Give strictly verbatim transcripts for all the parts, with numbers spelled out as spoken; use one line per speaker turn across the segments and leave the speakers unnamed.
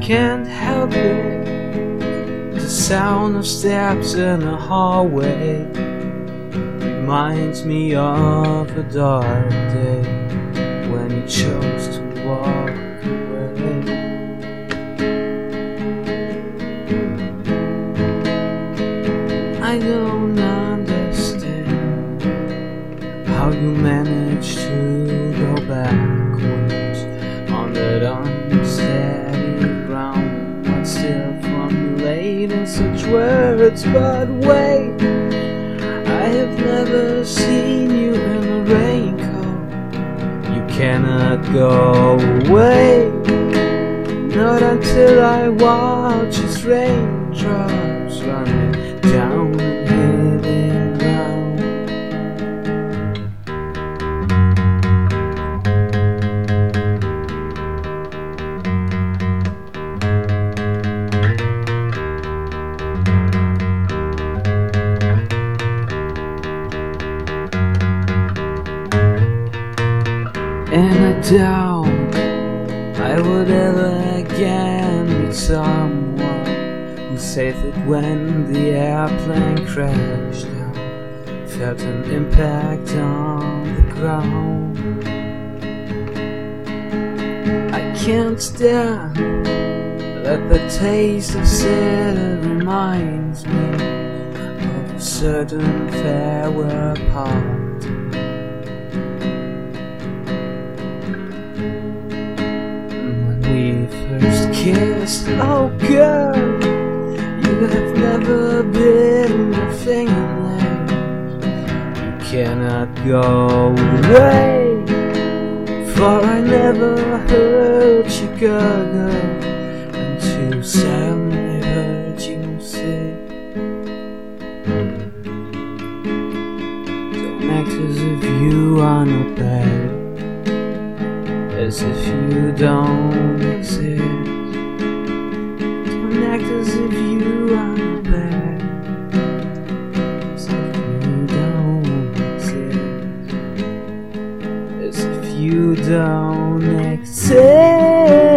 can't help it. The sound of steps in a hallway reminds me of a dark day when you chose to walk away. I don't understand how you manage to go backwards on that unsteady ground. I'd still formulate in such words, but wait, I have never seen you in a raincoat. You cannot go away, not until I watch as raindrops running down and hitting round. And I doubt I would ever again meet someone who said that when the airplane crashed down, felt an impact on the ground. I can't stand that the taste of cider reminds me of a certain farewell party. First kissed, oh girl, you have never been a fingernail. You cannot go away, for I never heard you gurgle until suddenly heard you say, don't act as if you are not bad, as if you don't exist. Don't act as if you are not bad, as if you don't exist. As if you don't exist.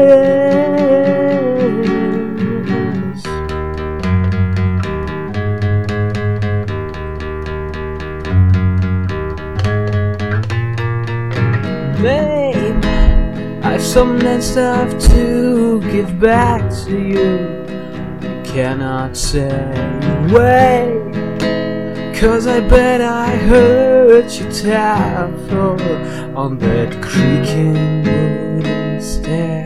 Babe, I've some land stuff to give back to you. You cannot say away, 'cause I bet I heard you tap on that creaking wooden stair.